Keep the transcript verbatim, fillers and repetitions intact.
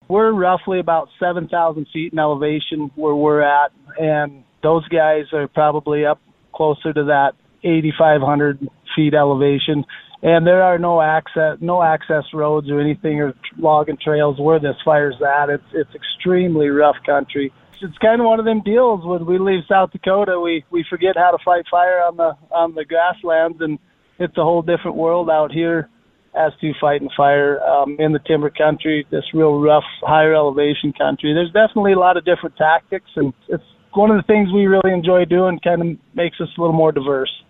We're roughly about seven thousand feet in elevation where we're at, and those guys are probably up closer to that eighty-five hundred feet elevation. And there are no access, no access roads or anything or logging trails where this fire's at. It's it's extremely rough country. It's kind of one of them deals. When we leave South Dakota, we we forget how to fight fire on the on the grasslands, and it's a whole different world out here as to fighting fire um, in the timber country, this real rough, higher elevation country. There's definitely a lot of different tactics, and it's one of the things we really enjoy doing, kind of makes us a little more diverse.